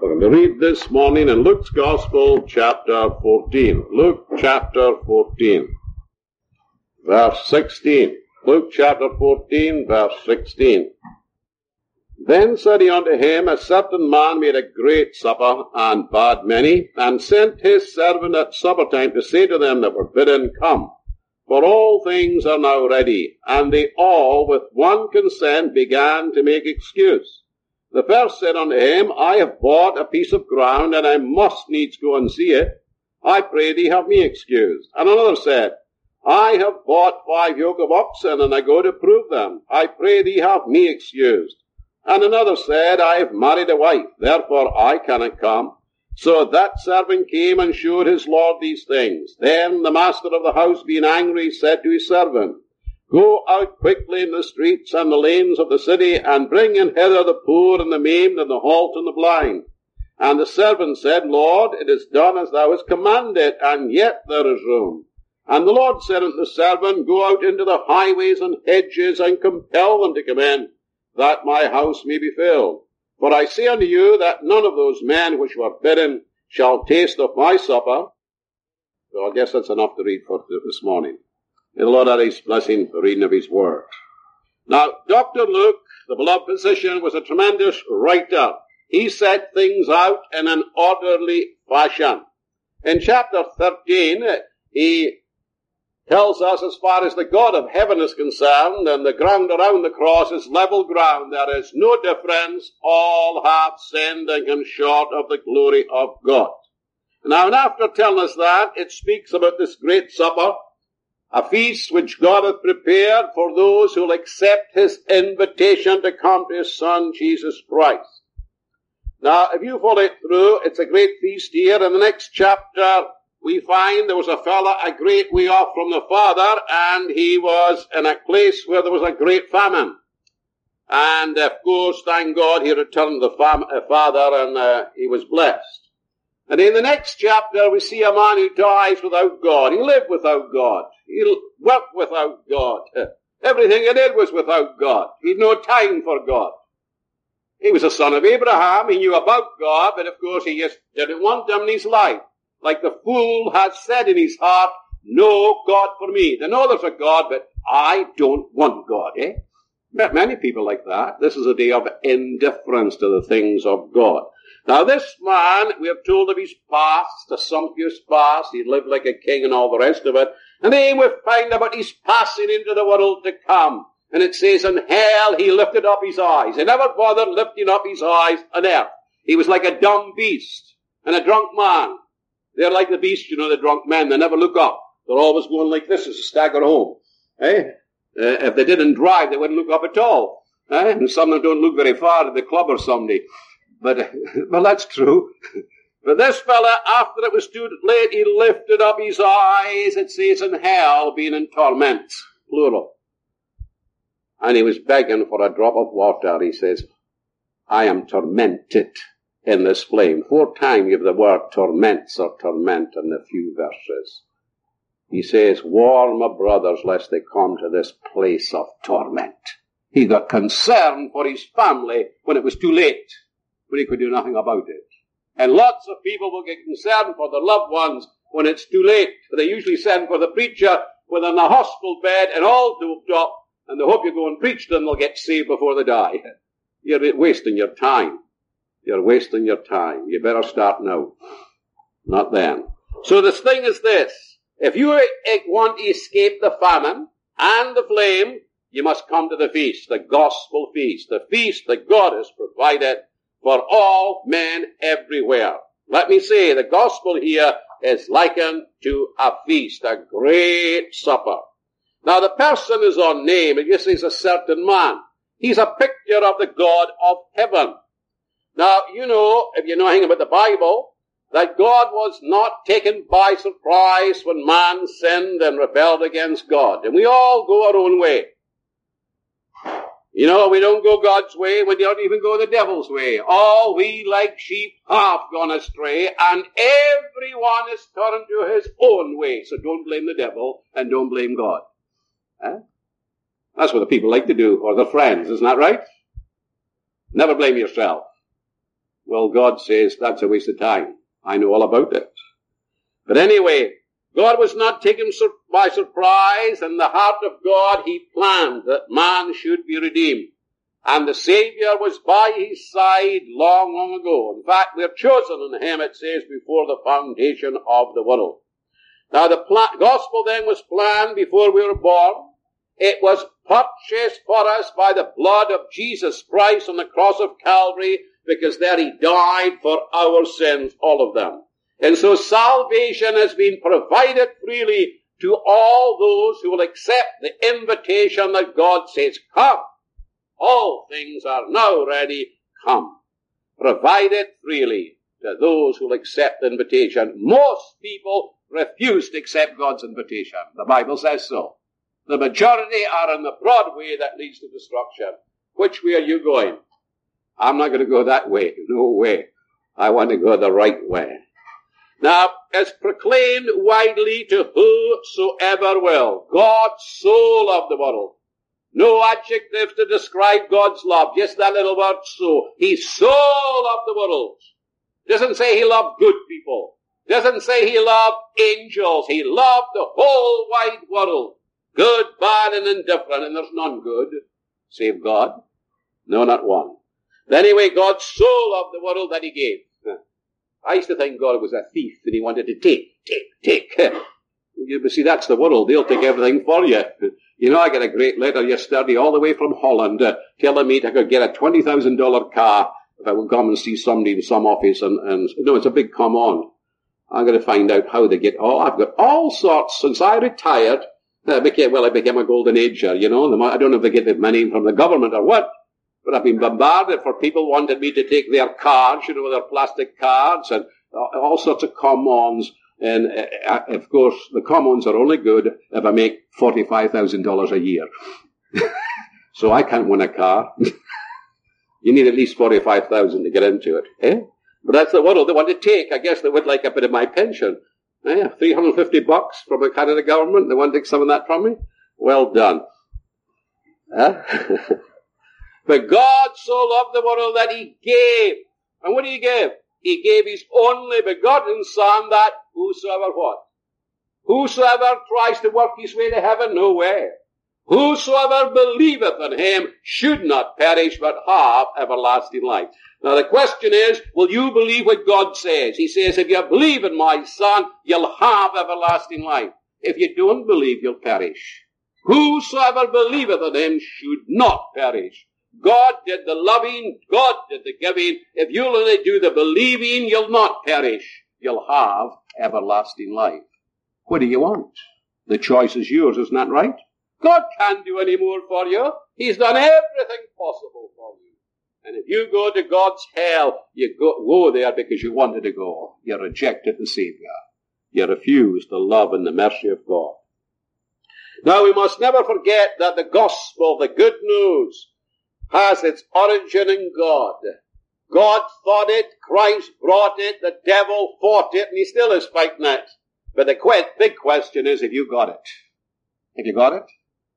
We're going to read this morning in Luke's Gospel, chapter 14. Luke chapter 14, verse 16. Luke chapter 14, verse 16. Then said he unto him, a certain man made a great supper, and bade many, and sent his servant at supper time to say to them that were bidden, Come, for all things are now ready. And they all with one consent began to make excuse. The first said unto him, I have bought a piece of ground, and I must needs go and see it. I pray thee have me excused. And another said, I have bought 5 yoke of oxen, and I go to prove them. I pray thee have me excused. And another said, I have married a wife, therefore I cannot come. So that servant came and showed his lord these things. Then the master of the house, being angry, said to his servant, Go out quickly in the streets and the lanes of the city, and bring in hither the poor and the maimed and the halt and the blind. And the servant said, Lord, it is done as thou hast commanded, and yet there is room. And the Lord said unto the servant, Go out into the highways and hedges, and compel them to come in, that my house may be filled. For I say unto you, that none of those men which were bidden shall taste of my supper. So I guess that's enough to read for this morning. May the Lord add his blessing for reading of his word. Now, Dr. Luke, the beloved physician, was a tremendous writer. He set things out in an orderly fashion. In chapter 13, he tells us as far as the God of heaven is concerned, and the ground around the cross is level ground. There is no difference. All have sinned and come short of the glory of God. Now, and after telling us that, it speaks about this great supper, a feast which God hath prepared for those who will accept his invitation to come to his Son, Jesus Christ. Now, if you follow it through, it's a great feast here. In the next chapter, we find there was a fella a great way off from the Father, and he was in a place where there was a great famine. And, of course, thank God, he returned to the Father, and he was blessed. And in the next chapter, we see a man who dies without God. He lived without God. He worked without God. Everything he did was without God. He had no time for God. He was a son of Abraham. He knew about God, but of course he just didn't want him in his life. Like the fool has said in his heart, no God for me. They know there's a God, but I don't want God, Many people like that. This is a day of indifference to the things of God. Now this man, we are told of his past, a sumptuous past. He lived like a king and all the rest of it. And then we find about his passing into the world to come. And it says, in hell he lifted up his eyes. He never bothered lifting up his eyes on earth. He was like a dumb beast and a drunk man. They're like the beast, the drunk men. They never look up. They're always going like this as they stagger home. If they didn't drive, they wouldn't look up at all. And some of them don't look very far at the club or somebody. But, well, that's true. But this fella, after it was too late, he lifted up his eyes, it says, in hell, being in torment, plural. And he was begging for a drop of water. He says, I am tormented in this flame. 4 times you have the word torments or torment in a few verses. He says, warn my brothers lest they come to this place of torment. He got concerned for his family when it was too late, when he could do nothing about it. And lots of people will get concerned for their loved ones when it's too late. They usually send for the preacher when they're in a hospital bed and all doped up, and they hope you go and preach to them, they'll get saved before they die. You're wasting your time. You're wasting your time. You better start now. Not then. So this thing is this. If you want to escape the famine and the flame, you must come to the feast, the gospel feast, the feast that God has provided for all men everywhere. Let me say, the gospel here is likened to a feast, a great supper. Now the person is unnamed. It just says a certain man. He's a picture of the God of heaven. Now, if you know anything about the Bible, that God was not taken by surprise when man sinned and rebelled against God. And we all go our own way. We don't go God's way. We don't even go the devil's way. All we like sheep have gone astray, and everyone is turned to his own way. So don't blame the devil and don't blame God. That's what the people like to do, or their friends. Isn't that right? Never blame yourself. Well, God says that's a waste of time. I know all about it. But anyway, God was not taken by surprise. In the heart of God, He planned that man should be redeemed. And the Savior was by His side long, long ago. In fact, we're chosen in Him, it says, before the foundation of the world. Now, the gospel then was planned before we were born. It was purchased for us by the blood of Jesus Christ on the cross of Calvary, because there He died for our sins, all of them. And so salvation has been provided freely to all those who will accept the invitation that God says, come. All things are now ready, come. Provided freely to those who will accept the invitation. Most people refuse to accept God's invitation. The Bible says so. The majority are in the broad way that leads to destruction. Which way are you going? I'm not going to go that way. No way. I want to go the right way. Now, it's proclaimed widely to whosoever will. God so loved the world. No adjectives to describe God's love. Just that little word so. He so loved the world. Doesn't say He loved good people. Doesn't say He loved angels. He loved the whole wide world. Good, bad, and indifferent. And there's none good, save God. No, not one. But anyway, God so loved the world that He gave. I used to think God was a thief and He wanted to take. You see, that's the world. They'll take everything for you. You know, I got a great letter yesterday all the way from Holland telling me I could get a $20,000 car if I would come and see somebody in some office. And no, it's a big come on. I'm going to find out how they get. Oh, I've got all sorts. Since I retired, I became a golden ager, you know. I don't know if they get the money from the government or what, but I've been bombarded for people wanting me to take their cards, you know, their plastic cards and all sorts of come-ons. And, of course, the come-ons are only good if I make $45,000 a year. So I can't win a car. You need at least $45,000 to get into it, eh? But that's the world they want to take. I guess they would like a bit of my pension. Yeah, $350 from the Canada government. They want to take some of that from me. Well done. Huh? But God so loved the world that He gave. And what did He give? He gave His only begotten Son, that whosoever what? Whosoever tries to work his way to heaven, no way. Whosoever believeth in Him should not perish, but have everlasting life. Now the question is, will you believe what God says? He says, if you believe in my Son, you'll have everlasting life. If you don't believe, you'll perish. Whosoever believeth in Him should not perish. God did the loving, God did the giving. If you'll only do the believing, you'll not perish. You'll have everlasting life. What do you want? The choice is yours, isn't that right? God can't do any more for you. He's done everything possible for you. And if you go to God's hell, you go there because you wanted to go. You rejected the Savior. You refused the love and the mercy of God. Now we must never forget that the gospel, the good news, has its origin in God. God thought it, Christ brought it, the devil fought it, and he still is fighting it. But the big question is, have you got it? Have you got it?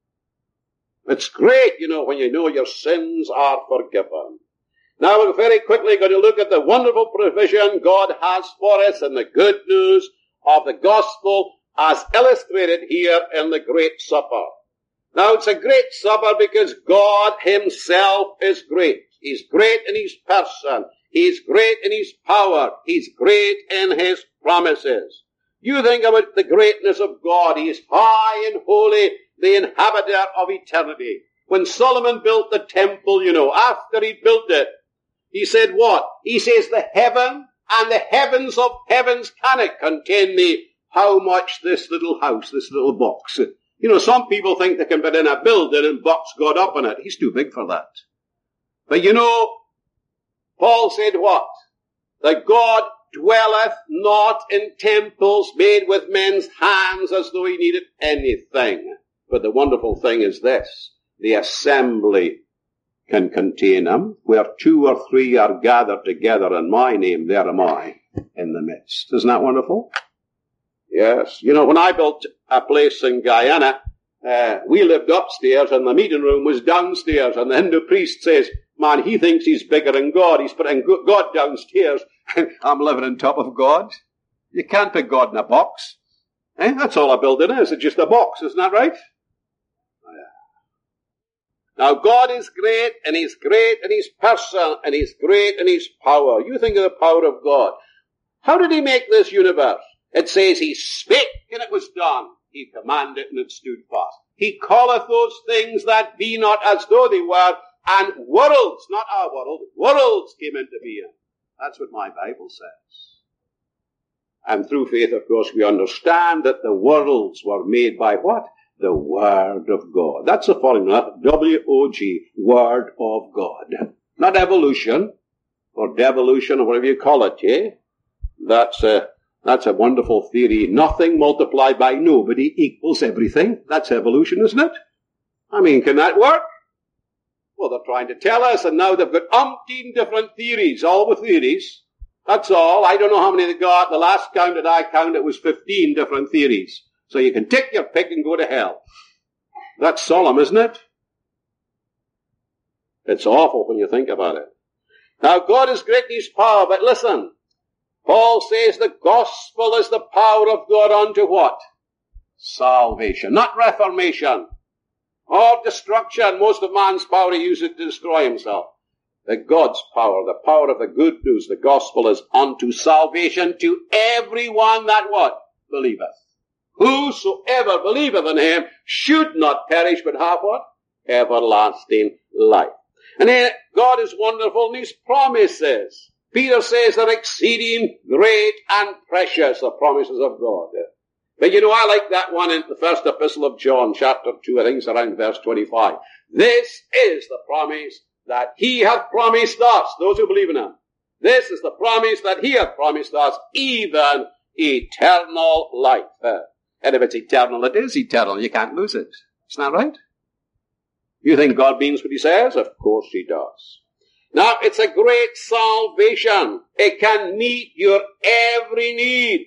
It's great, you know, when you know your sins are forgiven. Now we're very quickly going to look at the wonderful provision God has for us and the good news of the gospel as illustrated here in the Great Supper. Now it's a great supper because God Himself is great. He's great in His person. He's great in His power. He's great in His promises. You think about the greatness of God. He is high and holy, the inhabitor of eternity. When Solomon built the temple, you know, after he built it, he said what? He says, the heaven and the heavens of heavens cannot contain me. How much this little house, this little box. You know, some people think they can put in a building and box God up in it. He's too big for that. But you know, Paul said what? That God dwelleth not in temples made with men's hands as though He needed anything. But the wonderful thing is this. The assembly can contain Him. Where 2 or 3 are gathered together in my name, there am I in the midst. Isn't that wonderful? Yes. You know, when I built a place in Guyana, we lived upstairs and the meeting room was downstairs, and the Hindu priest says, Man, he thinks he's bigger than God. He's putting God downstairs, and I'm living on top of God. You can't put God in a box. That's all a building is. It's just a box, isn't that right? Now, God is great, and He's great in His person, and He's great in His power. You think of the power of God. How did He make this universe? It says He spake, and it was done. He commanded, and it stood fast. He calleth those things that be not as though they were, and worlds, not our world, worlds came into being. That's what my Bible says. And through faith, of course, we understand that the worlds were made by what? The Word of God. That's a formula, W-O-G, Word of God. Not evolution, or devolution, or whatever you call it, eh? That's a wonderful theory. Nothing multiplied by nobody equals everything. That's evolution, isn't it? I mean, can that work? Well, they're trying to tell us, and now they've got umpteen different theories, all with theories. That's all. I don't know how many they got. The last count that I counted was 15 different theories. So you can take your pick and go to hell. That's solemn, isn't it? It's awful when you think about it. Now, God is great in His power, but listen. Paul says the gospel is the power of God unto what? Salvation. Not reformation. Or destruction. Most of man's power, he uses it to destroy himself. The God's power, the power of the good news, the gospel is unto salvation to everyone that what? Believeth. Whosoever believeth in Him should not perish but have what? Everlasting life. And then God is wonderful in His promises. Peter says they're exceeding great and precious, the promises of God. But you know, I like that one in the first epistle of John, chapter 2, I think it's around verse 25. This is the promise that He hath promised us, those who believe in Him. This is the promise that He hath promised us, even eternal life. And if it's eternal, it is eternal. You can't lose it. Isn't that right? You think God means what He says? Of course He does. Now, it's a great salvation. It can meet your every need.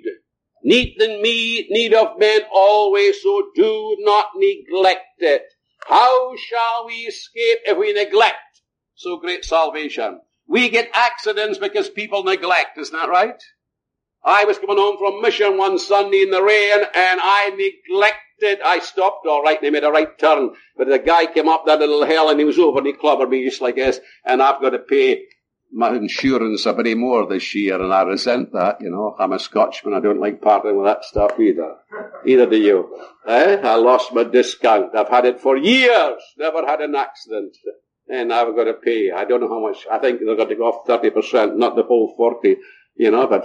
Need of men always, so do not neglect it. How shall we escape if we neglect so great salvation? We get accidents because people neglect, isn't that right? I was coming home from mission one Sunday in the rain, and I neglected. I stopped all right, and they made a right turn. But the guy came up that little hill, and he was over, and he clobbered me just like this. And I've got to pay my insurance a bit more this year, and I resent that, you know. I'm a Scotchman. I don't like parting with that stuff either. Either do you. I lost my discount. I've had it for years. Never had an accident. And I've got to pay. I don't know how much. I think they're going to go off 30%, not the full 40%. You know, I've had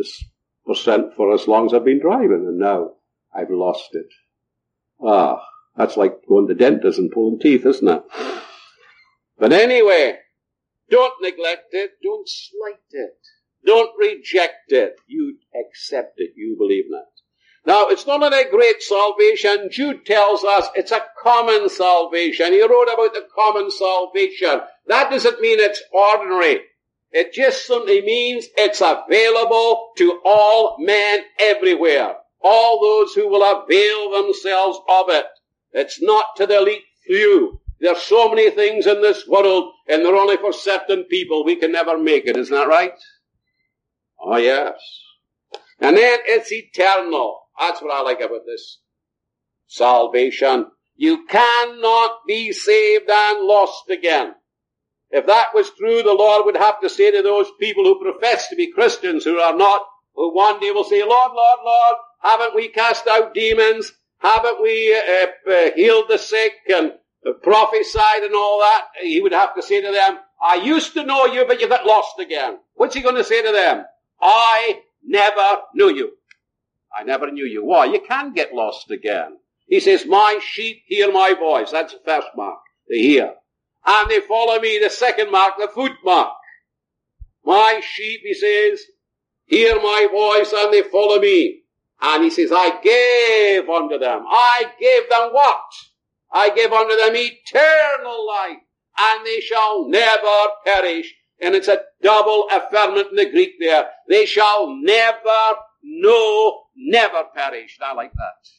40% for as long as I've been driving, and now I've lost it. That's like going to the dentist and pulling teeth, isn't it? But anyway, don't neglect it. Don't slight it. Don't reject it. You accept it. You believe in it. Now, it's not only a great salvation. Jude tells us it's a common salvation. He wrote about the common salvation. That doesn't mean it's ordinary. It just simply means it's available to all men everywhere. All those who will avail themselves of it. It's not to the elite few. There's so many things in this world, and they're only for certain people. We can never make it. Isn't that right? Oh, yes. And then it's eternal. That's what I like about this salvation. You cannot be saved and lost again. If that was true, the Lord would have to say to those people who profess to be Christians who are not, who one day will say, Lord, Lord, Lord, haven't we cast out demons? Haven't we healed the sick and prophesied and all that? He would have to say to them, I used to know you, but you got lost again. What's he going to say to them? I never knew you. I never knew you. Why? You can get lost again. He says, my sheep hear my voice. That's the first mark. They hear. And they follow me. The second mark, the foot mark. My sheep, he says, hear my voice and they follow me. And he says, I gave unto them. I gave them what? I gave unto them eternal life. And they shall never perish. And it's a double affirmation in the Greek there. They shall never, no, never perish. I like that.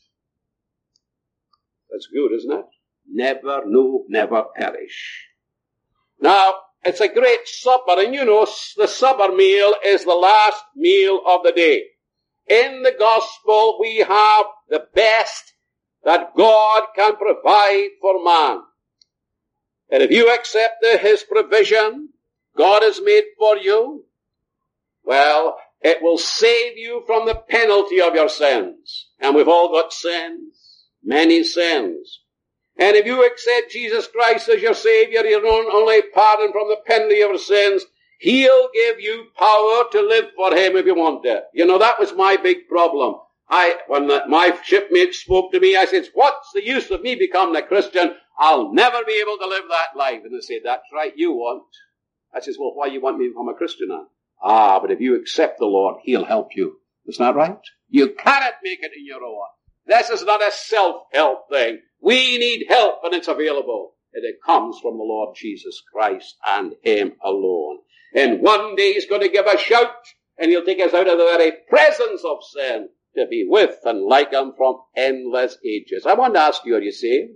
That's good, isn't it? Never, no, never perish. Now, It's a great supper, and you know, the supper meal is the last meal of the day. In the gospel, we have the best that God can provide for man. And if you accept his provision, God has made for you, well, it will save you from the penalty of your sins. And we've all got sins, many sins. And if you accept Jesus Christ as your Savior, you're not only pardoned from the penalty of your sins, he'll give you power to live for him if you want it. You know, that was my big problem. When my shipmate spoke to me, I said, what's the use of me becoming a Christian? I'll never be able to live that life. And they said, that's right, you won't. I says, well, why you want me to become a Christian then? But if you accept the Lord, he'll help you. Isn't that right? You cannot make it in your own. This is not a self-help thing. We need help, and it's available. And it comes from the Lord Jesus Christ and him alone. And one day he's going to give a shout, and he'll take us out of the very presence of sin to be with and like him from endless ages. I want to ask you, are you saved?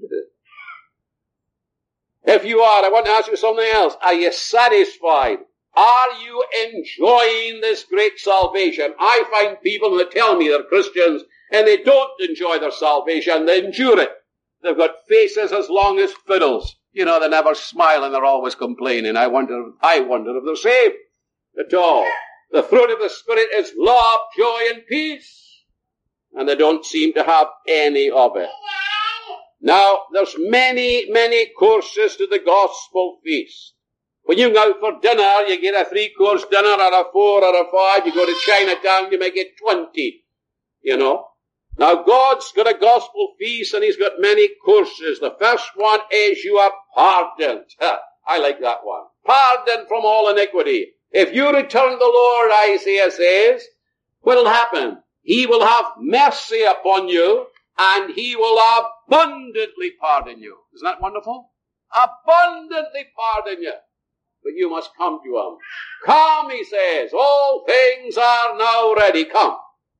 If you are, I want to ask you something else. Are you satisfied? Are you enjoying this great salvation? I find people that tell me they're Christians and they don't enjoy their salvation. They endure it. They've got faces as long as fiddles. You know, they never smile and they're always complaining. I wonder if they're saved at all. The fruit of the Spirit is love, joy, and peace. And they don't seem to have any of it. Now, there's many, many courses to the gospel feast. When you go out for dinner, you get a 3-course dinner or a 4 or a 5. You go to Chinatown, you might get 20. You know. Now, God's got a gospel feast and he's got many courses. The first one is you are pardoned. I like that one. Pardoned from all iniquity. If you return to the Lord, Isaiah says, what will happen? He will have mercy upon you and he will abundantly pardon you. Isn't that wonderful? Abundantly pardon you. But you must come to him. Come, he says. All things are now ready. Come.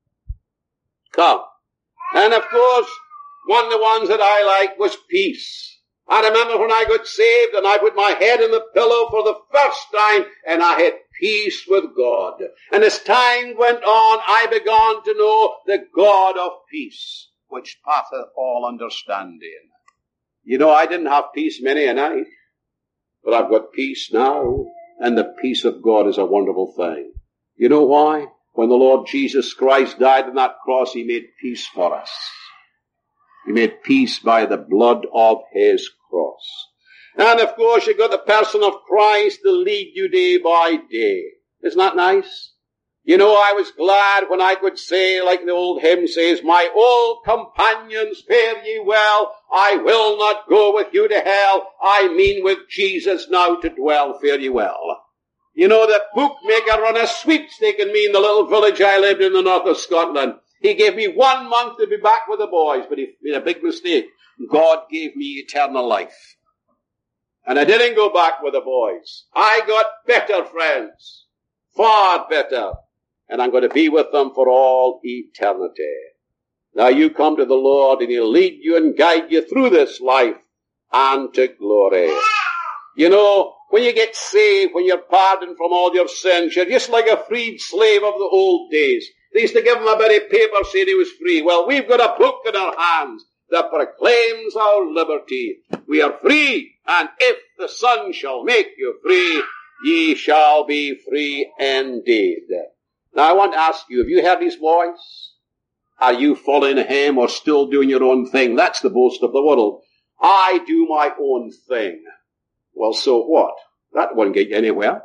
Come. And of course, one of the ones that I liked was peace. I remember when I got saved and I put my head in the pillow for the first time and I had peace with God. And as time went on, I began to know the God of peace, which passeth all understanding. You know, I didn't have peace many a night, but I've got peace now, and the peace of God is a wonderful thing. You know why? When the Lord Jesus Christ died on that cross, he made peace for us. He made peace by the blood of his cross. And of course, you've got the person of Christ to lead you day by day. Isn't that nice? You know, I was glad when I could say, like the old hymn says, my old companions, fare ye well. I will not go with you to hell. I mean with Jesus now to dwell, fare ye well. You know, the bookmaker run a sweepstake in me in the little village I lived in the north of Scotland. He gave me 1 month to be back with the boys, but he made a big mistake. God gave me eternal life. And I didn't go back with the boys. I got better friends. Far better. And I'm going to be with them for all eternity. Now you come to the Lord and he'll lead you and guide you through this life and to glory. You know, when you get saved, when you're pardoned from all your sins, you're just like a freed slave of the old days. They used to give him a bit of paper saying he was free. Well, we've got a book in our hands that proclaims our liberty. We are free, and if the Son shall make you free, ye shall be free indeed. Now I want to ask you, have you heard his voice? Are you following him or still doing your own thing? That's the boast of the world. I do my own thing. Well, so what? That won't get you anywhere.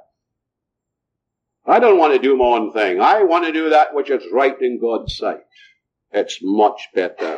I don't want to do my own thing. I want to do that which is right in God's sight. It's much better.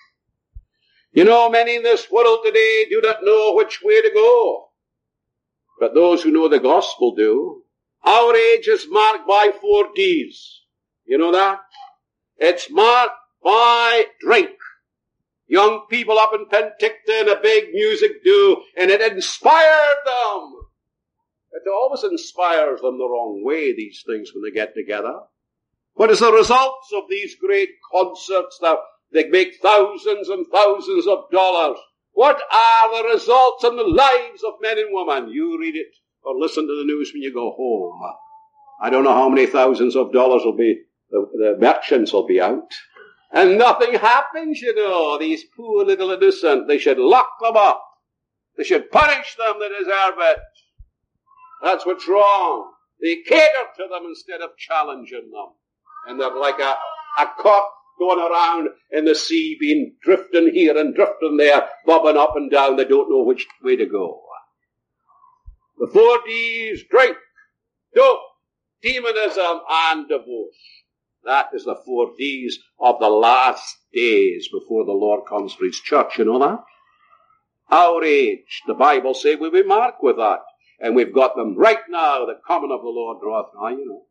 You know, many in this world today do not know which way to go. But those who know the gospel do. Our age is marked by 4 Ds. You know that? It's marked by drink. Young people up in Penticton, a big music do, and it inspired them. It always inspires them the wrong way, these things, when they get together. What is the results of these great concerts that they make thousands and thousands of dollars? What are the results in the lives of men and women? You read it or listen to the news when you go home. I don't know how many thousands of dollars will be, the merchants will be out. And nothing happens, you know. These poor little innocent, they should lock them up. They should punish them that deserve it. That's what's wrong. They cater to them instead of challenging them. And they're like a cock going around in the sea, being drifting here and drifting there, bobbing up and down. They don't know which way to go. The 4 Ds: drink, dope, demonism, and divorce. That is the 4 Ds of the last days before the Lord comes for his church. You know that? Our age, the Bible says, we'll be marked with that. And we've got them right now. The coming of the Lord draweth nigh, you know.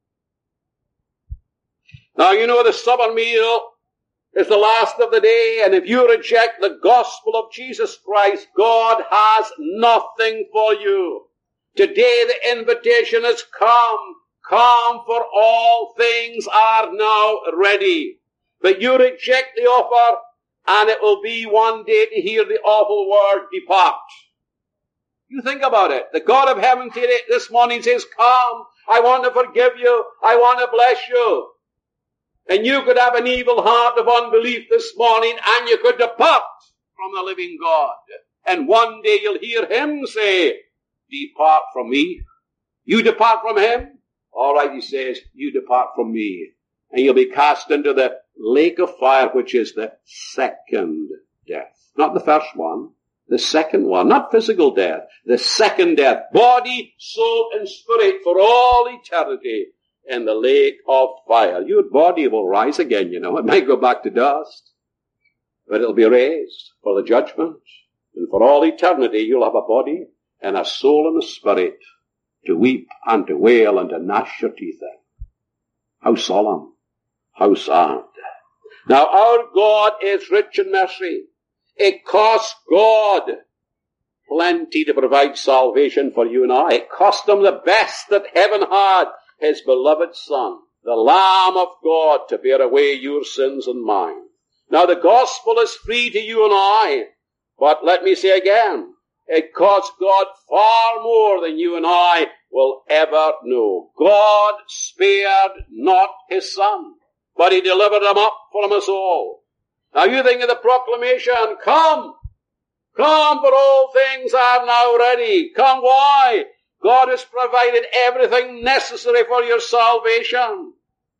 Now, you know, the supper meal is the last of the day, and if you reject the gospel of Jesus Christ, God has nothing for you. Today the invitation has come. Come, for all things are now ready. But you reject the offer, and it will be one day to hear the awful word, depart. You think about it. The God of heaven today, this morning says, come, I want to forgive you. I want to bless you. And you could have an evil heart of unbelief this morning, and you could depart from the living God. And one day you'll hear him say, depart from me. You depart from him? All right, he says, you depart from me. And you'll be cast into the lake of fire, which is the second death. Not the first one, the second one. Not physical death, the second death. Body, soul, and spirit for all eternity in the lake of fire. Your body will rise again, you know. It might go back to dust, but it'll be raised for the judgment. And for all eternity, you'll have a body and a soul and a spirit to weep and to wail and to gnash your teeth in. How solemn. How sad. Now, our God is rich in mercy. It cost God plenty to provide salvation for you and I. It cost him the best that heaven had, his beloved Son, the Lamb of God, to bear away your sins and mine. Now, the gospel is free to you and I, but let me say again, it cost God far more than you and I will ever know. God spared not his Son, but he delivered him up from us all. Now you think of the proclamation, come, for all things are now ready. Come, why? God has provided everything necessary for your salvation.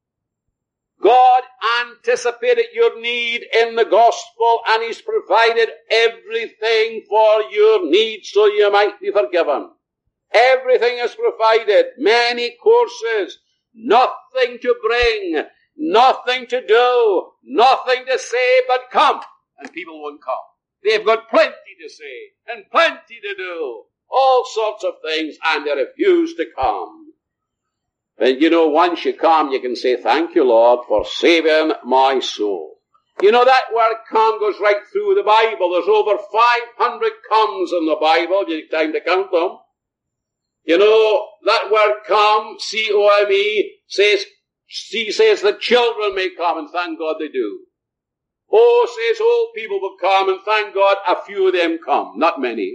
God anticipated your need in the gospel, and he's provided everything for your needs so you might be forgiven. Everything is provided. Many courses. Nothing to bring. Nothing to do. Nothing to say but come. And people won't come. They've got plenty to say and plenty to do. All sorts of things, and they refuse to come. And you know, once you come, you can say, thank you, Lord, for saving my soul. You know, that word come goes right through the Bible. There's over 500 comes in the Bible. You take time to count them. You know, that word come, C-O-M-E, says the children may come, and thank God they do. Oh, says old people will come, and thank God a few of them come, not many.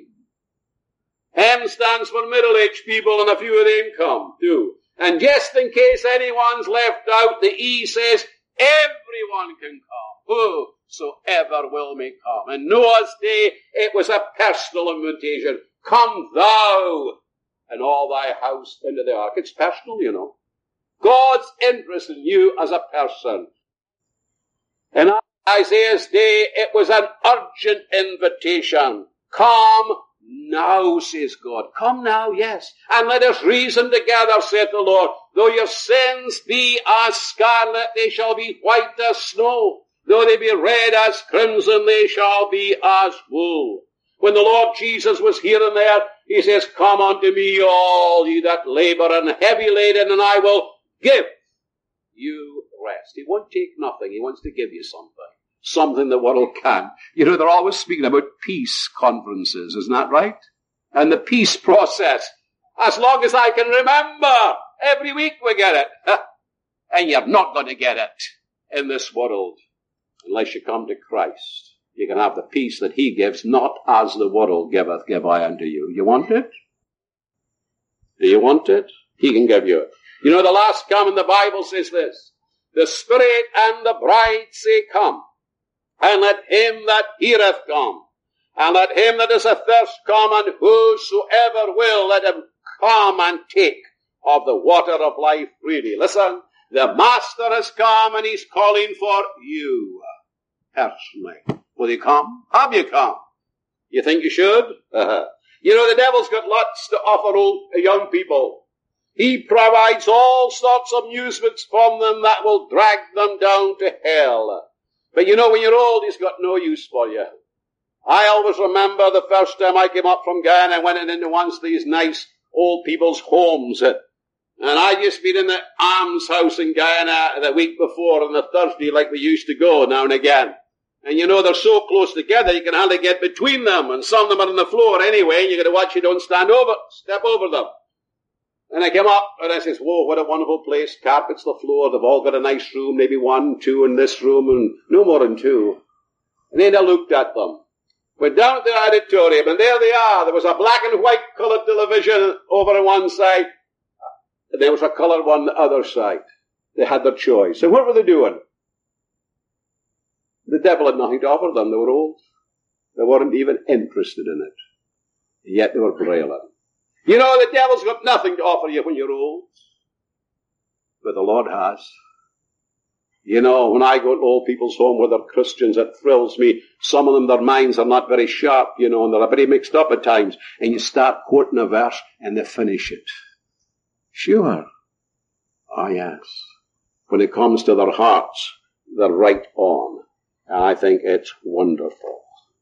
M stands for middle-aged people, and a few of them come too. And just in case anyone's left out, the E says everyone can come. Whosoever will may come. In Noah's day, it was a personal invitation. Come thou and all thy house into the ark. It's personal, you know. God's interest in you as a person. In Isaiah's day, it was an urgent invitation. Come now, says God. Come now, yes. And let us reason together, saith the Lord. Though your sins be as scarlet, they shall be white as snow. Though they be red as crimson, they shall be as wool. When the Lord Jesus was here and there, he says, come unto me, all ye that labor and heavy laden, and I will give you rest. He won't take nothing. He wants to give you something. Something the world can't. You know, they're always speaking about peace conferences, isn't that right? And the peace process. As long as I can remember, every week we get it. And you're not going to get it in this world unless you come to Christ. You can have the peace that he gives, not as the world giveth, give I unto you. You want it? Do you want it? He can give you it. You know, the last come in the Bible says this: the Spirit and the bride say, come. And let him that heareth come. And let him that is athirst come, and whosoever will, let him come and take of the water of life freely. Listen, the Master has come and he's calling for you personally. Will you come? Have you come? You think you should? You know, the devil's got lots to offer old young people. He provides all sorts of amusements from them that will drag them down to hell. But you know, when you're old, he's got no use for you. I always remember the first time I came up from Guyana, I went into one of these nice old people's homes. And I'd just been in the almshouse in Guyana the week before on the Thursday, like we used to go now and again. And you know, they're so close together, you can hardly get between them. And some of them are on the floor anyway, and you got to watch you don't step over them. And I came up and I says, whoa, what a wonderful place. Carpets the floor. They've all got a nice room, maybe 1, 2 in this room, and no more than 2. And then I looked at them. Went down to the auditorium, and there they are. There was a black and white colored television over on one side, and there was a colored one on the other side. They had their choice. And what were they doing? The devil had nothing to offer them. They were old. They weren't even interested in it. And yet they were brilliant. You know, the devil's got nothing to offer you when you're old. But the Lord has. You know, when I go to old people's home where they're Christians, it thrills me. Some of them, their minds are not very sharp, you know, and they're very mixed up at times. And you start quoting a verse and they finish it. Sure. Ah, yes. When it comes to their hearts, they're right on. And I think it's wonderful.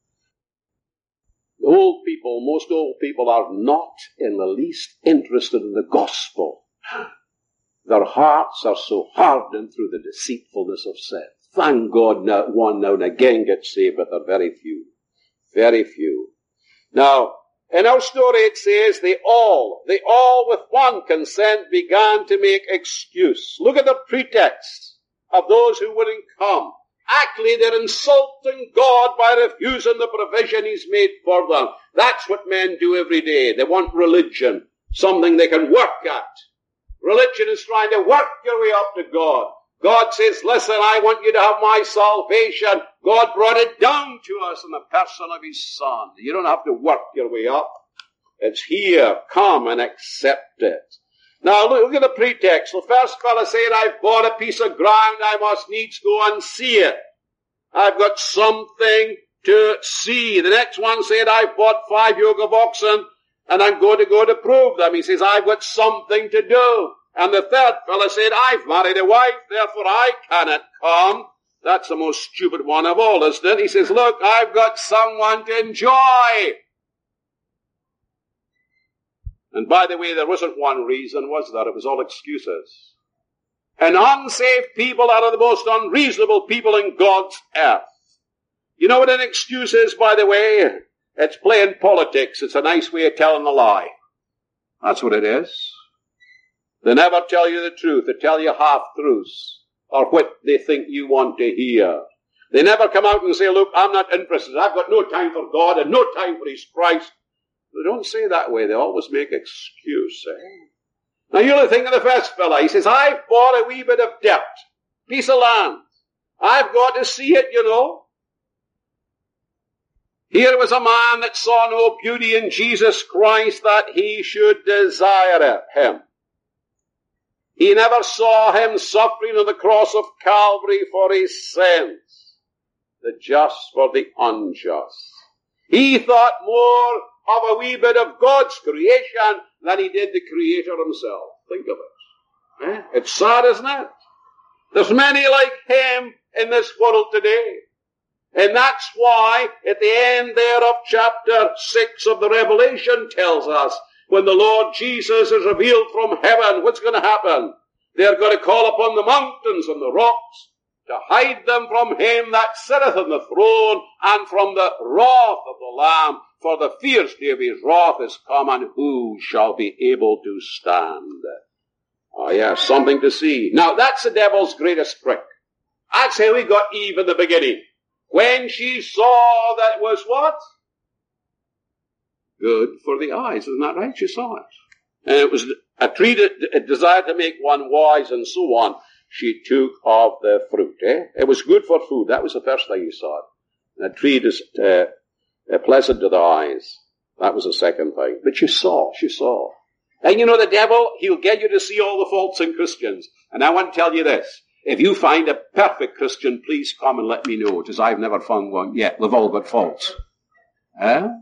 Old people, most old people are not in the least interested in the gospel. Their hearts are so hardened through the deceitfulness of sin. Thank God one now and again gets saved, but they're very few. Very few. Now, in our story it says, they all with one consent began to make excuse. Look at the pretext of those who wouldn't come. Actually, they're insulting God by refusing the provision he's made for them. That's what men do every day. They want religion, something they can work at. Religion is trying to work your way up to God. God says, listen, I want you to have my salvation. God brought it down to us in the person of his Son. You don't have to work your way up. It's here. Come and accept it. Now look at the pretext. The first fellow said, I've bought a piece of ground. I must needs go and see it. I've got something to see. The next one said, I've bought 5 yoke of oxen and I'm going to go to prove them. He says, I've got something to do. And the third fellow said, I've married a wife, therefore I cannot come. That's the most stupid one of all, isn't it? He says, look, I've got someone to enjoy. And by the way, there wasn't one reason, was there? It was all excuses. And unsaved people are the most unreasonable people in God's earth. You know what an excuse is, by the way? It's playing politics. It's a nice way of telling a lie. That's what it is. They never tell you the truth. They tell you half-truths, or what they think you want to hear. They never come out and say, look, I'm not interested. I've got no time for God and no time for his Christ. They don't say that way. They always make excuse. Now you only think of the first fella. He says, I've bought a wee bit of dirt, piece of land. I've got to see it, you know. Here was a man that saw no beauty in Jesus Christ that he should desire him. He never saw him suffering on the cross of Calvary for his sins, the just for the unjust. He thought more of a wee bit of God's creation than he did the Creator himself. Think of it. It's sad, isn't it? There's many like him in this world today. And that's why at the end there of chapter 6 of the Revelation tells us, when the Lord Jesus is revealed from heaven, what's going to happen? They're going to call upon the mountains and the rocks to hide them from him that sitteth on the throne and from the wrath of the Lamb. For the fierce day of his wrath is come, and who shall be able to stand? Oh yes, something to see. Now that's the devil's greatest trick. That's how he got Eve in the beginning. When she saw that was what? Good for the eyes. Isn't that right? She saw it. and it was a tree that desired to make one wise and so on, she took of the fruit. It was good for food. That was the first thing you saw. And a tree is pleasant to the eyes. That was the second thing. But she saw. And you know the devil, he'll get you to see all the faults in Christians. And I want to tell you this. If you find a perfect Christian, please come and let me know, because I've never found one yet. They've all got faults. But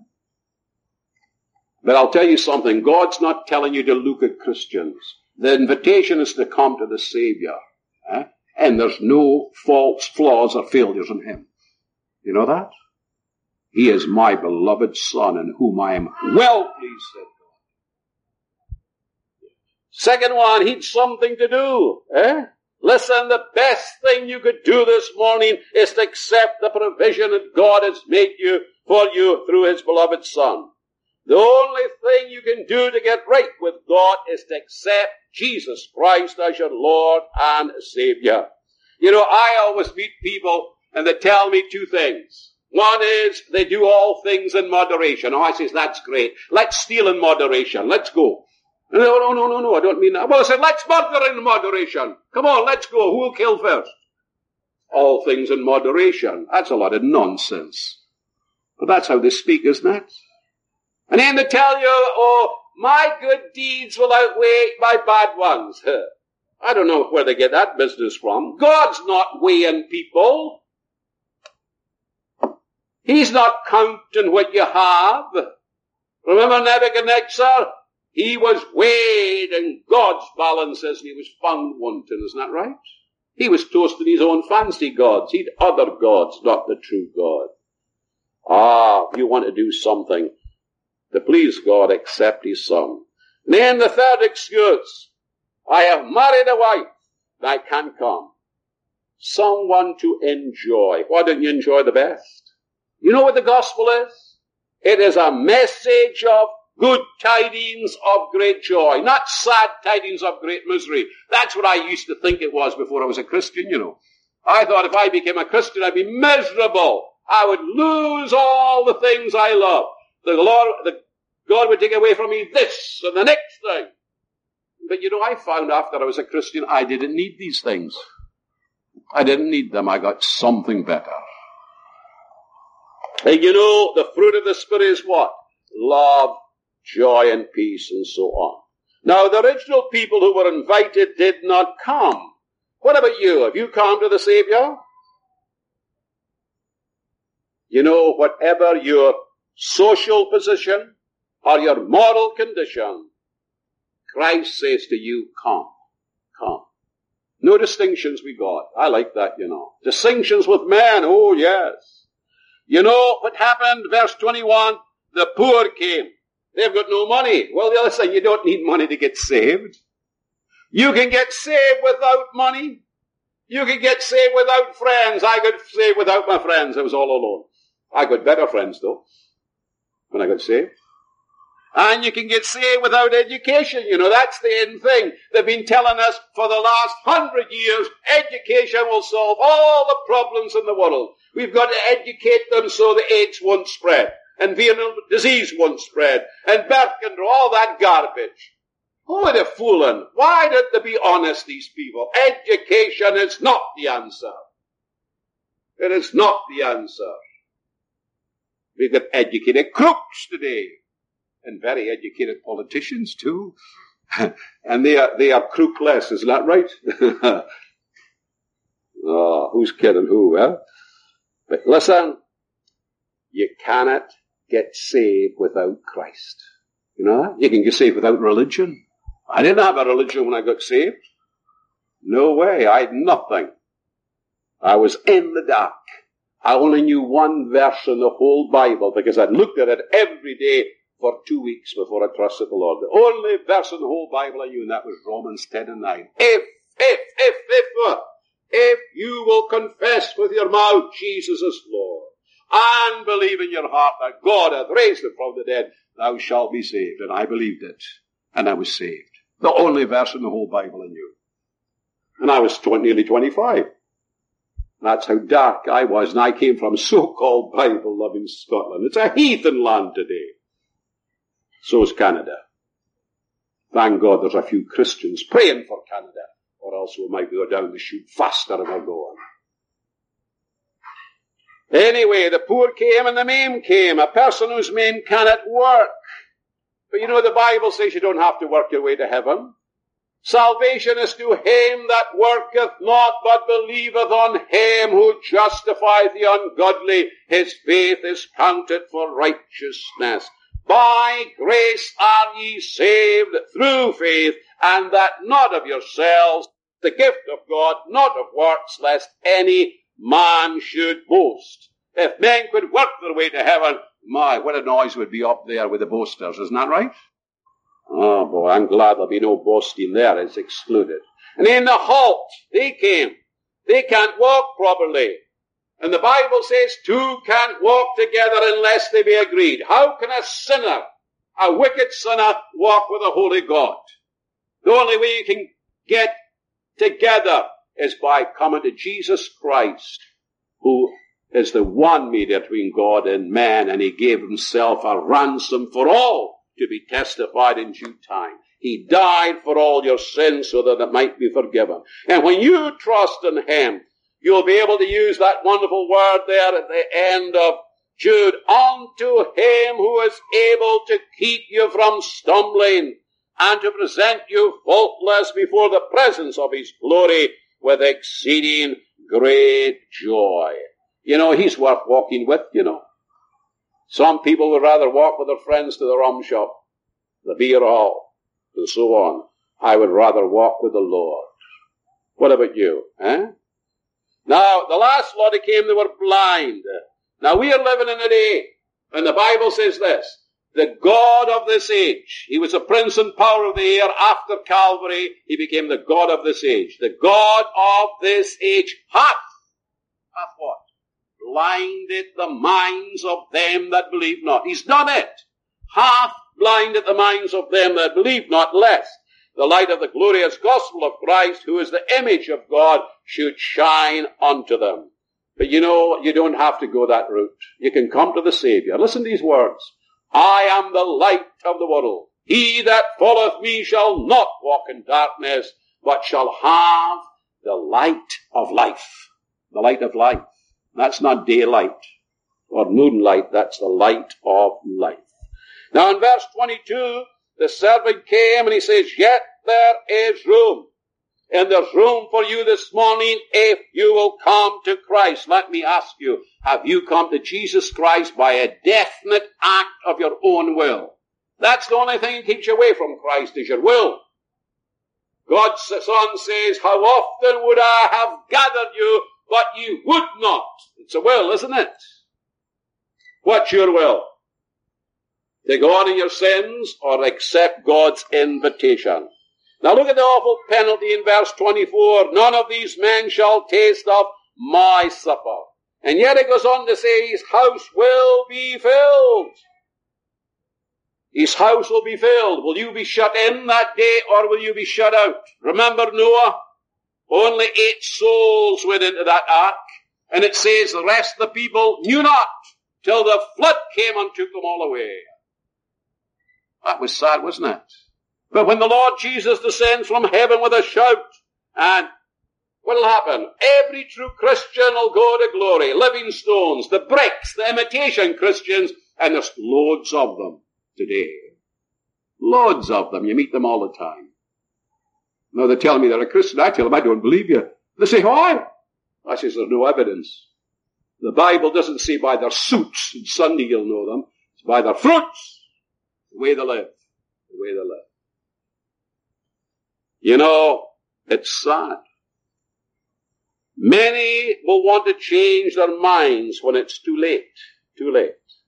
I'll tell you something. God's not telling you to look at Christians. The invitation is to come to the Savior. And there's no faults, flaws, or failures in him. You know that? He is my beloved Son, in whom I am well pleased, said God. Second one, he'd something to do. Listen, the best thing you could do this morning is to accept the provision that God has made for you through his beloved Son. The only thing you can do to get right with God is to accept Jesus Christ as your Lord and Savior. You know, I always meet people and they tell me two things. One is they do all things in moderation. Oh, I says, that's great. Let's steal in moderation. Let's go. No, I don't mean that. Well, I said, let's murder in moderation. Come on, let's go. Who will kill first? All things in moderation. That's a lot of nonsense. But that's how they speak, isn't it? And then they tell you, oh, my good deeds will outweigh my bad ones. I don't know where they get that business from. God's not weighing people. He's not counting what you have. Remember Nebuchadnezzar? He was weighed in God's balances and he was found wanting. Isn't that right? He was toasting his own fancy gods. He'd other gods, not the true God. If you want to do something to please God, accept his Son. And then the third excuse. I have married a wife and I can't come. Someone to enjoy. Why don't you enjoy the best? You know what the gospel is? It is a message of good tidings of great joy, not sad tidings of great misery. That's what I used to think it was before I was a Christian, you know. I thought if I became a Christian, I'd be miserable. I would lose all the things I love. God would take away from me this and the next thing. But you know, I found after I was a Christian, I didn't need these things. I didn't need them. I got something better. And you know, the fruit of the Spirit is what? Love, joy, and peace, and so on. Now, the original people who were invited did not come. What about you? Have you come to the Savior? You know, whatever your social position or your moral condition, Christ says to you, come, come. No distinctions with God. I like that, you know. Distinctions with man, oh yes. You know what happened? Verse 21, the poor came. They've got no money. Well, the other side, you don't need money to get saved. You can get saved without money. You can get saved without friends. I got saved without my friends. I was all alone. I got better friends, though, when I got saved. And you can get saved without education. You know, that's the end thing. They've been telling us for the last 100 years, education will solve all the problems in the world. We've got to educate them so the AIDS won't spread, and venal disease won't spread, and birth control, all that garbage. Who are they fooling? Why don't they be honest, these people? Education is not the answer. It is not the answer. We've got educated crooks today. And very educated politicians too. And they are crookless, isn't that right? Oh, who's kidding who, eh? But listen, you cannot get saved without Christ. You know that? You can get saved without religion. I didn't have a religion when I got saved. No way. I had nothing. I was in the dark. I only knew one verse in the whole Bible because I'd looked at it every day for 2 weeks before I trusted the Lord. The only verse in the whole Bible I knew, and that was Romans 10:9. If you will confess with your mouth Jesus is Lord, and believe in your heart that God hath raised him from the dead, thou shalt be saved. And I believed it, and I was saved. The only verse in the whole Bible I knew. And I was nearly 25. That's how dark I was, and I came from so-called Bible-loving Scotland. It's a heathen land today. So is Canada. Thank God there's a few Christians praying for Canada, or else we might go down the chute faster than we're going. Anyway, the poor came and the maim came. A person whose maim cannot work. But you know the Bible says you don't have to work your way to heaven. Salvation is to him that worketh not, but believeth on him who justifieth the ungodly. His faith is counted for righteousness. By grace are ye saved through faith, and that not of yourselves, the gift of God, not of works, lest any man should boast. If men could work their way to heaven, my, what a noise would be up there with the boasters, isn't that right? Oh boy, I'm glad there'll be no boasting there, it's excluded. And in the halt, they came. They can't walk properly. And the Bible says two can't walk together unless they be agreed. How can a sinner, a wicked sinner, walk with a holy God? The only way you can get together is by coming to Jesus Christ, who is the one mediator between God and man, and he gave himself a ransom for all to be testified in due time. He died for all your sins so that it might be forgiven. And when you trust in him, you'll be able to use that wonderful word there at the end of Jude, unto him who is able to keep you from stumbling and to present you faultless before the presence of his glory with exceeding great joy. You know, he's worth walking with, you know. Some people would rather walk with their friends to the rum shop, the beer hall, and so on. I would rather walk with the Lord. What about you? Now, the last lot that came, they were blind. Now, we are living in a day, and the Bible says this, the God of this age, he was the prince and power of the air. After Calvary, he became the God of this age. The God of this age hath what? Blinded the minds of them that believe not. He's done it. Hath blinded the minds of them that believe not, lest the light of the glorious gospel of Christ, who is the image of God, should shine unto them. But you know, you don't have to go that route. You can come to the Savior. Listen to these words. I am the light of the world. He that followeth me shall not walk in darkness, but shall have the light of life. The light of life. That's not daylight or moonlight. That's the light of life. Now in verse 22, the servant came and he says, yet there is room. And there's room for you this morning if you will come to Christ. Let me ask you, have you come to Jesus Christ by a definite act of your own will? That's the only thing that keeps you away from Christ is your will. God's Son says, how often would I have gathered you, but you would not. It's a will, isn't it? What's your will? To go on in your sins or accept God's invitation? Now look at the awful penalty in verse 24. None of these men shall taste of my supper. And yet it goes on to say his house will be filled. His house will be filled. Will you be shut in that day or will you be shut out? Remember Noah? Only 8 souls went into that ark. And it says the rest of the people knew not till the flood came and took them all away. That was sad, wasn't it? But when the Lord Jesus descends from heaven with a shout, and what will happen? Every true Christian will go to glory. Living stones, the bricks, the imitation Christians, and there's loads of them today. Loads of them. You meet them all the time. Now they tell me they're a Christian. I tell them I don't believe you. They say, why? I say, there's no evidence. The Bible doesn't say by their suits and Sunday you'll know them. It's by their fruits. The way they live. The way they live. You know, it's sad. Many will want to change their minds when it's too late. Too late.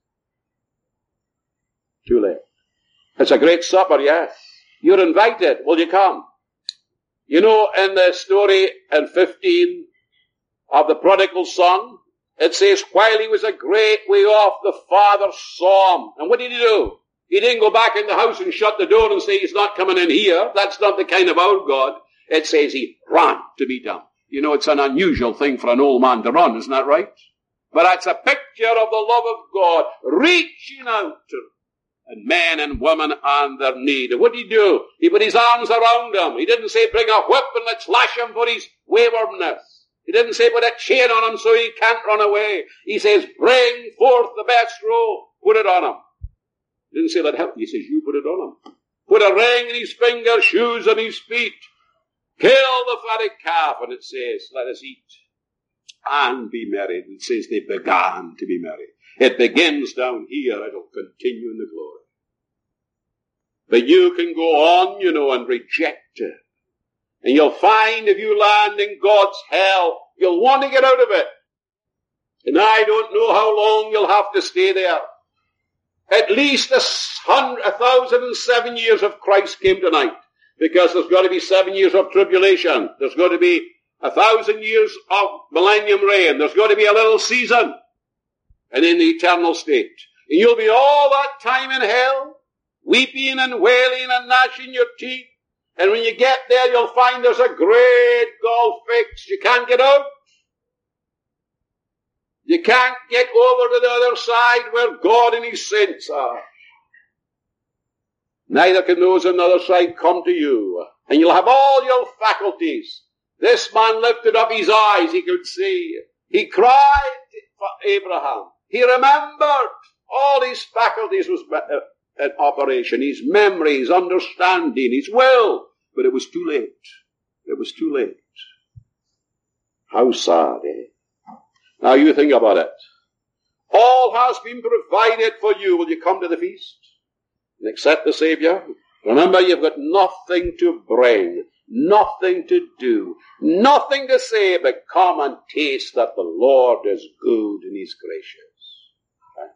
Too late. It's a great supper, yes. You're invited. Will you come? You know, in the story in 15 of the prodigal son, it says, while he was a great way off, the father saw him. And what did he do? He didn't go back in the house and shut the door and say, he's not coming in here. That's not the kind of our God. It says he ran to meet him. You know, it's an unusual thing for an old man to run, isn't that right? But it's a picture of the love of God reaching out to and men and women and their need. And what did he do? He put his arms around them. He didn't say, bring a whip and let's lash him for his waywardness. He didn't say, put a chain on him so he can't run away. He says, bring forth the best robe, put it on him. He didn't say, let help. He says, you put it on him. Put a ring in his finger, shoes on his feet. Kill the fatted calf, and it says, let us eat and be merry. It says they began to be merry. It begins down here, it'll continue in the glory. But you can go on, and reject it. And you'll find if you land in God's hell, you'll want to get out of it. And I don't know how long you'll have to stay there. At least 1,007 years of Christ came tonight. Because there's got to be 7 years of tribulation. There's got to be 1,000 years of millennium reign. There's got to be a little season. And in the eternal state. And you'll be all that time in hell, weeping and wailing and gnashing your teeth. And when you get there, you'll find there's a great gulf fixed. You can't get out. You can't get over to the other side where God and his saints are. Neither can those on the other side come to you. And you'll have all your faculties. This man lifted up his eyes, he could see. He cried for Abraham. He remembered all his faculties was in operation. His memory, his understanding, his will. But it was too late. It was too late. How sad, eh? Now you think about it. All has been provided for you. Will you come to the feast and accept the Savior? Remember, you've got nothing to bring, nothing to do, nothing to say, but come and taste that the Lord is good and he's gracious. Okay?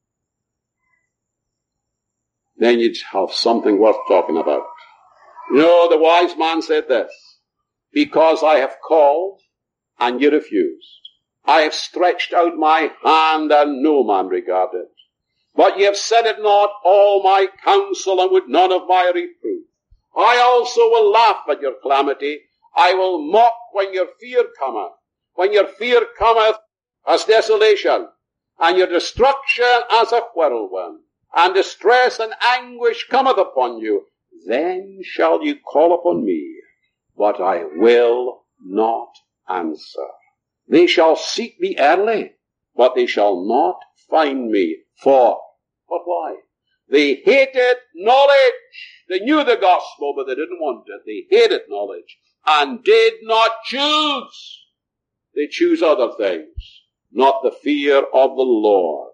Then you'd have something worth talking about. The wise man said this, because I have called and you refused. I have stretched out my hand and no man regarded. But ye have said it not all my counsel and would none of my reproof. I also will laugh at your calamity. I will mock when your fear cometh. When your fear cometh as desolation, and your destruction as a whirlwind, and distress and anguish cometh upon you, then shall you call upon me, but I will not answer. They shall seek me early, but they shall not find me. But why? They hated knowledge. They knew the gospel, but they didn't want it. They hated knowledge and did not choose. They choose other things, not the fear of the Lord.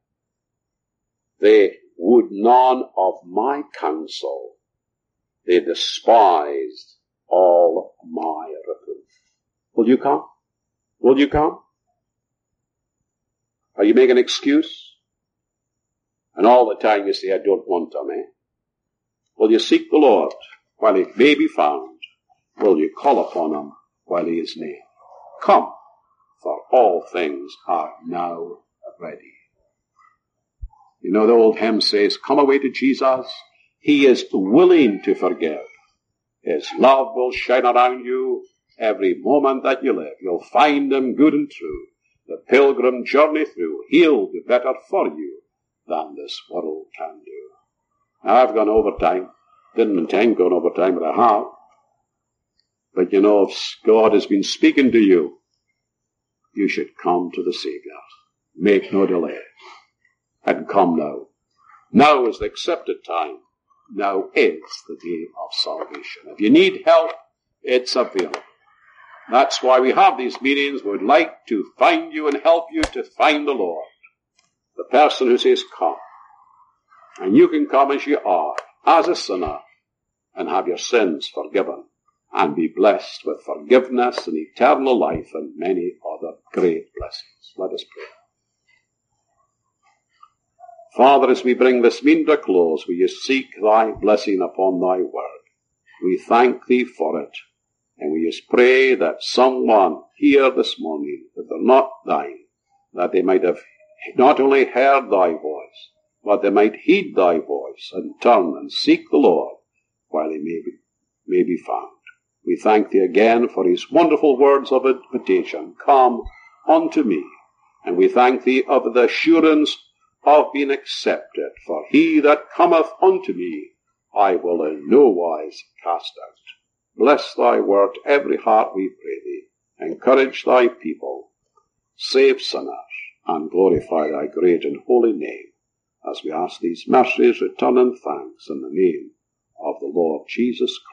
They would none of my counsel. They despised all my reproof. Will you come? Will you come? Are you making an excuse? And all the time you say, I don't want them, eh? Will you seek the Lord while he may be found? Will you call upon him while he is near? Come, for all things are now ready. The old hymn says, come away to Jesus. He is willing to forgive. His love will shine around you every moment that you live. You'll find him good and true. The pilgrim journey through, he'll be better for you than this world can do. Now I've gone over time. Didn't intend going over time, but I have. But if God has been speaking to you, you should come to the Savior. Make no delay. And come now. Now is the accepted time. Now is the day of salvation. If you need help, it's available. That's why we have these meetings. We would like to find you and help you to find the Lord. The person who says, come. And you can come as you are, as a sinner, and have your sins forgiven, and be blessed with forgiveness and eternal life and many other great blessings. Let us pray. Father, as we bring this meeting to a close, will you seek thy blessing upon thy word? We thank thee for it. And we just pray that someone here this morning, if they're not thine, that they might have not only heard thy voice, but they might heed thy voice and turn and seek the Lord while he may be found. We thank thee again for his wonderful words of invitation. Come unto me. And we thank thee of the assurance of being accepted. For he that cometh unto me, I will in no wise cast out. Bless thy word every heart, we pray thee. Encourage thy people. Save sinners and glorify thy great and holy name, as we ask these mercies, returning thanks in the name of the Lord Jesus Christ.